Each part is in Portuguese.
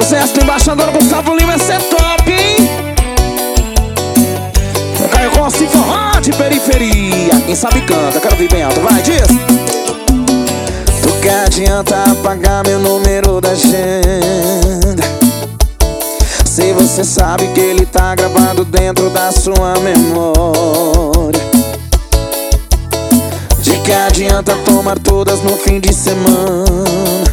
Sucesso do embaixador Gustavo Lima, esse é top, hein? Caio Costa e forró de periferia. Quem sabe canta, quero ouvir bem alto, vai, diz. Do que adianta apagar meu número da agenda, se você sabe que ele tá gravado dentro da sua memória? De que adianta tomar todas no fim de semana,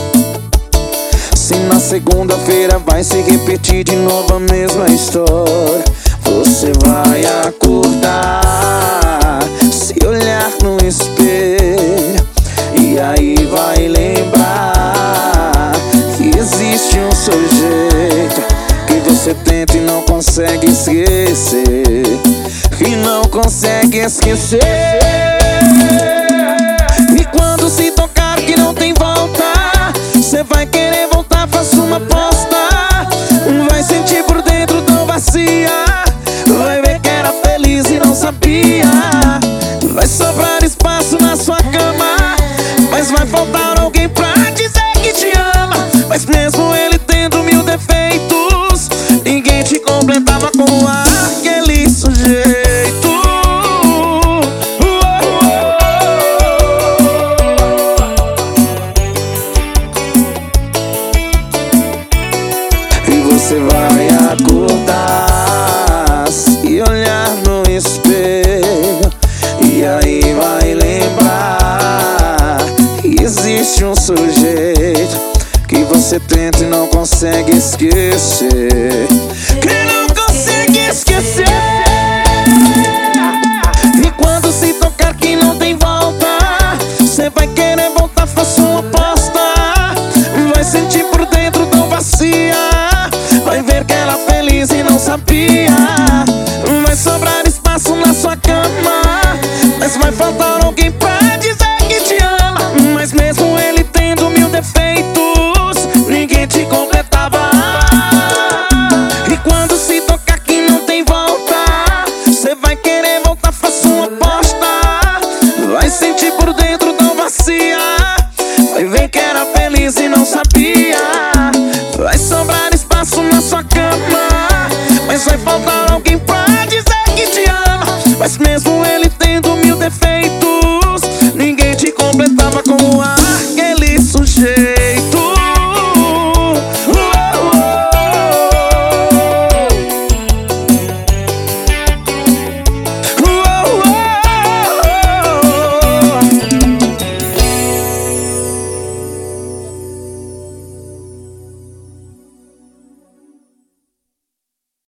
se na segunda-feira vai se repetir de novo a mesma história? Você vai acordar, se olhar no espelho, e aí vai lembrar que existe um sujeito que você tenta e não consegue esquecer, e não consegue esquecer. E quando se tocar que não tem volta, você vai querer voltar, faça uma aposta. Vai sentir por dentro tão vazia, vai ver que era feliz e não sabia. Vai sobrar espaço na sua cama, mas vai faltar alguém pra dizer que te ama. Mas mesmo ele tendo mil defeitos, ninguém te completava com aquele sujeito. E você vai acordar, se olhar no espelho, e aí vai lembrar que existe um sujeito que você tenta e não consegue esquecer.